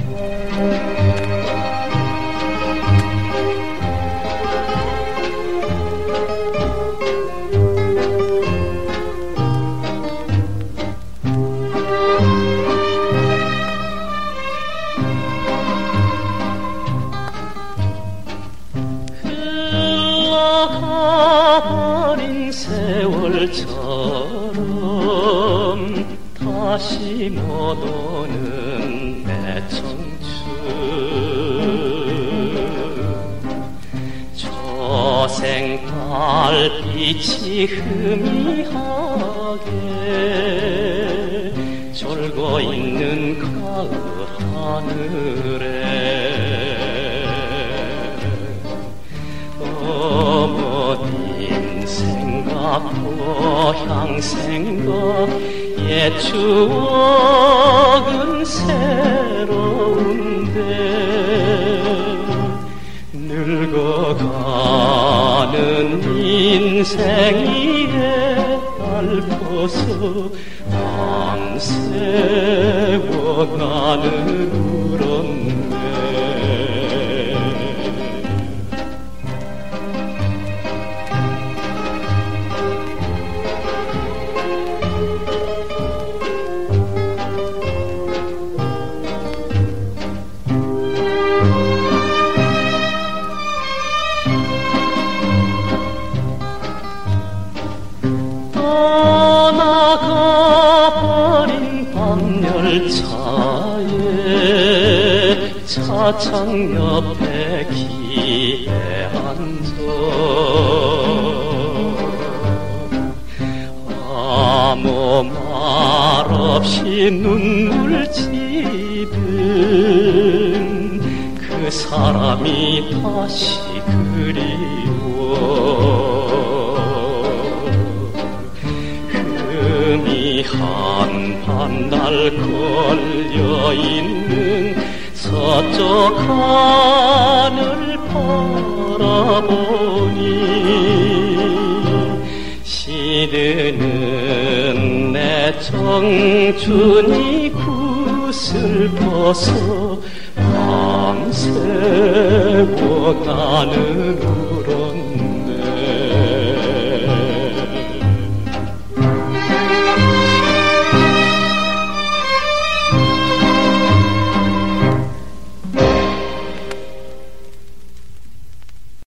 흘러가버린 세월처럼 다시 못 오는 내 청춘, 저생 달빛이 흐미하게 졸고 있는 가을 하늘에 어머님 생각, 고향 생각, 옛 추억은 새로운데 늙어가는 인생에 앓고서 밤새워가는 울었네. 떠나가버린 밤열차에 차창 옆에 기대 앉아 아무 말 없이 눈물 짓은 그 사람이 다시 그리워. 한 반달 걸려있는 서쪽 하늘 바라보니 시드는 내 청춘이 굿을 벗어 밤새워 가는